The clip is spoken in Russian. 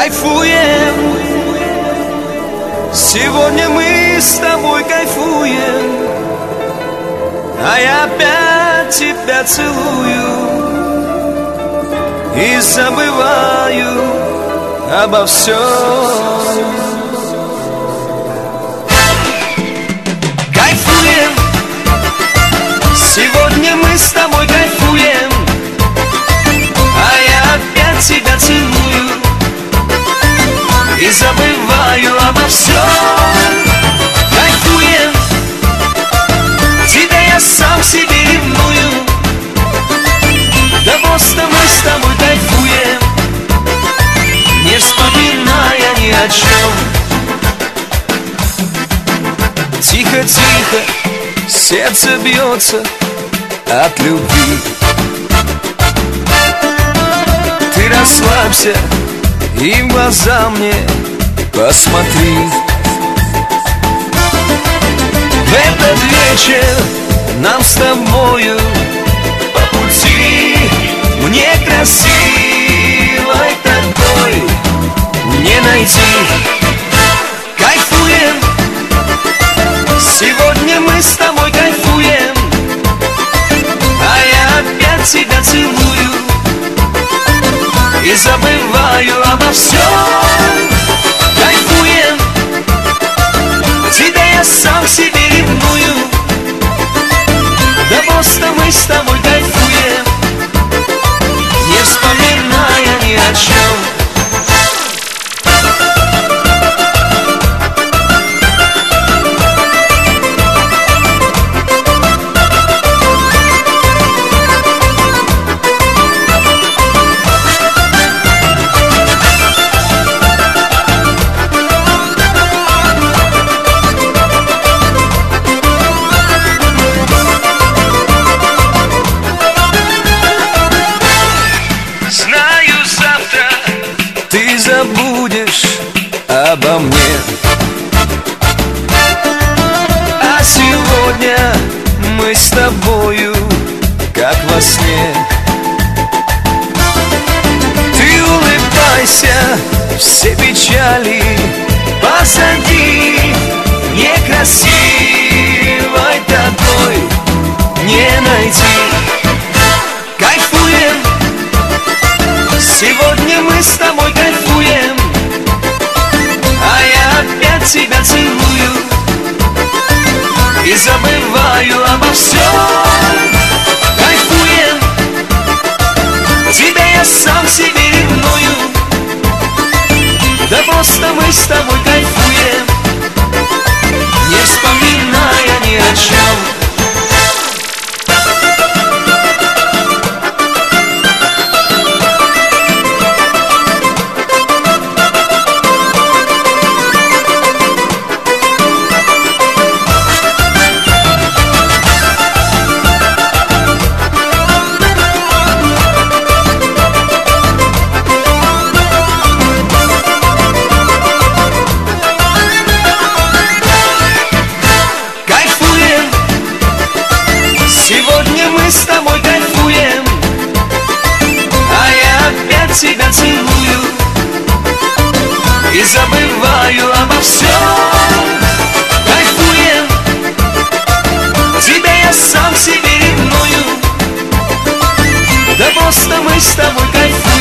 Кайфуем, сегодня мы с тобой кайфуем, а я опять тебя целую и забываю обо всем. Кайфуем, сегодня мы с тобой кайфуем, а я опять тебя целую и забываю обо всем. Кайфуем, тебя я сам себе ревную, да просто мы с тобой кайфуем, не вспоминая ни о чем. Тихо-тихо сердце бьется от любви. Ты расслабься и в глаза мне посмотри. В этот вечер нам с тобою по пути, мне красивой такой не найти. Кайфуем, сегодня мы с тобой кайфуем, а я опять тебя целую и забываю обо всем. Кайфуем, тебя я сам себе ревную, да просто мы с тобой кайфуем, не вспоминая ни о чем. Забудешь обо мне, а сегодня мы с тобою как во сне. Ты улыбайся, все печали позади, некрасивой такой не найти. Кайфуем, сегодня мы с тобой кайфуем, а я опять тебя целую и забываю обо всем. Кайфуем, тебя я сам себе ревную, да просто мы с тобой кайфуем, не вспоминая ни о чем. Сегодня мы с тобой кайфуем, а я опять тебя целую и забываю обо всем. Кайфуем, тебя я сам себе ревную, да просто мы с тобой кайфуем,